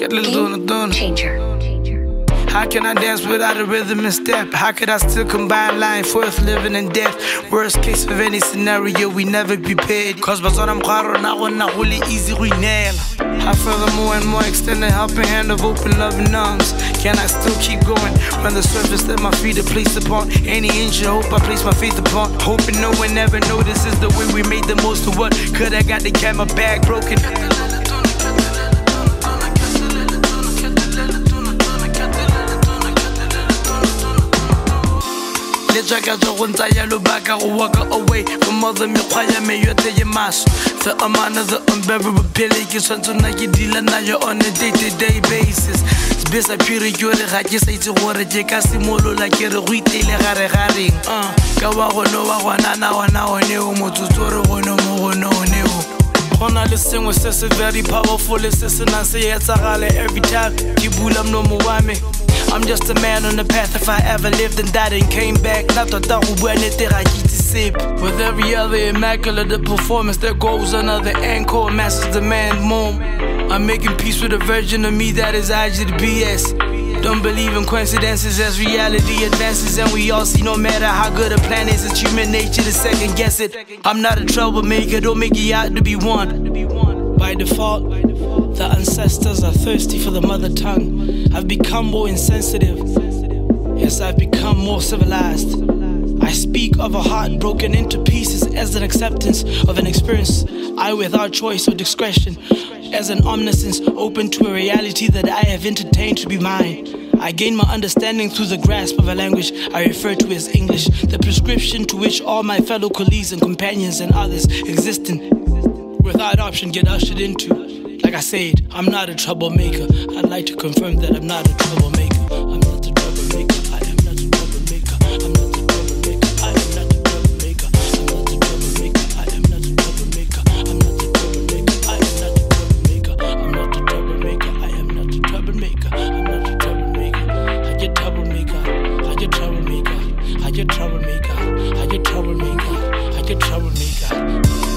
Game changer. How can I dance without a rhythm and step? How could I still combine life worth living and death? Worst case of any scenario, we never prepared. Cause bazona mkhwaro na gonna really easy we nail. I furthermore and more extend a helping hand of open loving arms. Can I still keep going? Run the surface that my feet are placed upon. Any inch of hope I place my faith upon. Hoping no one ever notices the way we made the most of what could I got the camera bag broken. Walk away from all the the amount of the unbearable pele ke swantse na ke deala nayo on a day-to-day basis. Bese a phiri ke re ga ke sa itse gore ke ka simolola ke re go itele gare ka wa gono wa gona na wana one o motsotso re gono mo gono one o gona le sengwe se se very powerful se se na se etsagale every time ke bula mlomo wa me. I'm just a man on the path. If I ever lived and died and came back, with every other immaculate performance, there goes another encore. Masters demand more. I'm making peace with a version of me that is IG the BS. Don't believe in coincidences as reality advances, and we all see no matter how good a plan is, it's human nature to second guess it. I'm not a troublemaker, don't make it out to be one. By default, the ancestors are thirsty for the mother tongue. I've become more insensitive. Yes, I've become more civilized. I speak of a heart broken into pieces as an acceptance of an experience I without choice or discretion, as an omniscience open to a reality that I have entertained to be mine. I gain my understanding through the grasp of a language I refer to as English, the prescription to which all my fellow colleagues and companions and others existing without option get ushered into. Like I said, I'm not a troublemaker. I'd like to confirm that I'm not a troublemaker. I'm not a troublemaker. I am not a troublemaker. I'm not a troublemaker. I am not a troublemaker. I'm not a troublemaker. I am not a troublemaker. I'm not a troublemaker. I am not a troublemaker. I'm not a troublemaker. I am not a troublemaker. I'm not a troublemaker. I get troublemaker. I get troublemaker. I get troublemaker. I get troublemaker. I get troublemaker.